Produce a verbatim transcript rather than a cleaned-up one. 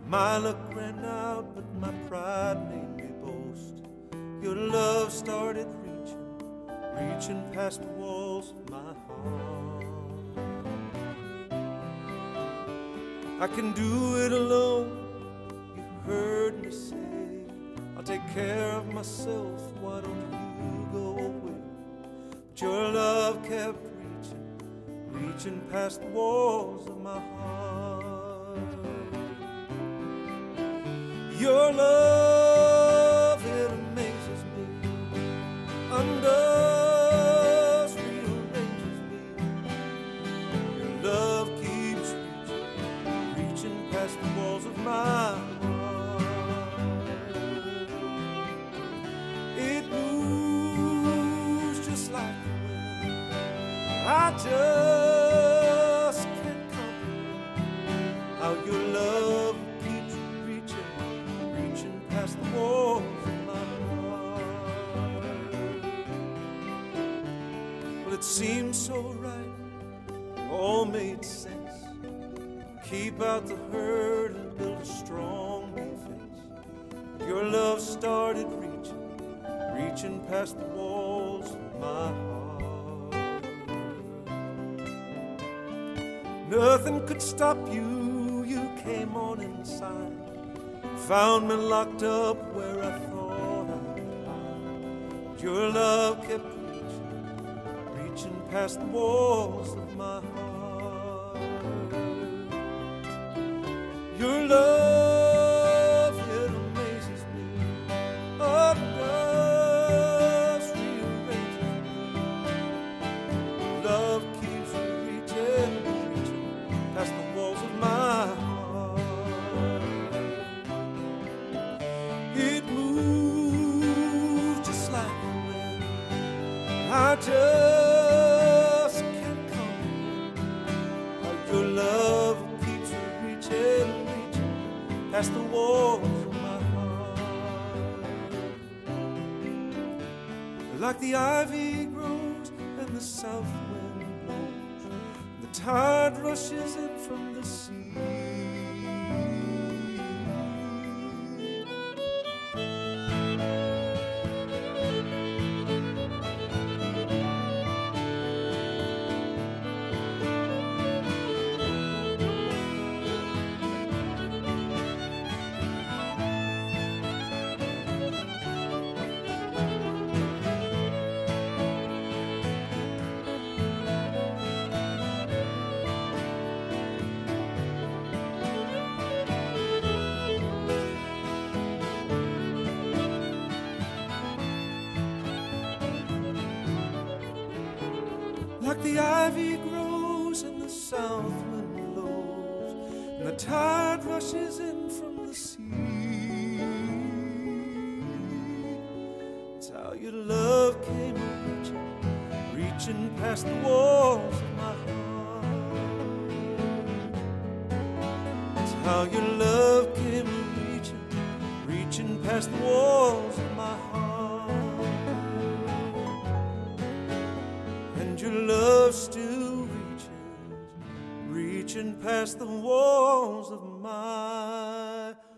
My luck ran out, but my pride made me boast. Your love started reaching, reaching past the walls of my heart. I can do it alone, you heard me say. I'll take care of myself, why don't you go away? But your love kept reaching, reaching past the walls of my heart. Your love, it amazes me, undone rearranges me. Your love keeps reaching, reaching past the walls of my heart. It moves just like the wind. I just can't comprehend how your love keeps reaching, reaching past the walls of my heart. Well, it seemed so right, it all made sense. Keep out the hurt and build a strong defense. Your love started reaching, reaching past the walls of my heart. Nothing could stop you, you came on inside. Found me locked up where I thought I'd hide. Your love kept reaching, reaching past the walls of my heart. Your love, it amazes me, undone rearranges me. Love keeps reaching, reaching past the walls of my heart. It moves just like the wind. I just can't comprehend how your love keeps reaching, reaching past the walls of my heart. Like the ivy grows and the south wind blows, and the tide rushes in from the sea. Like the ivy grows and the south wind blows, and the tide rushes in from the sea. It's how your love came reaching, reaching past the walls of my heart. It's how your love came reaching, reaching past the walls of my heart. And your love still reaches, reaching past the walls of my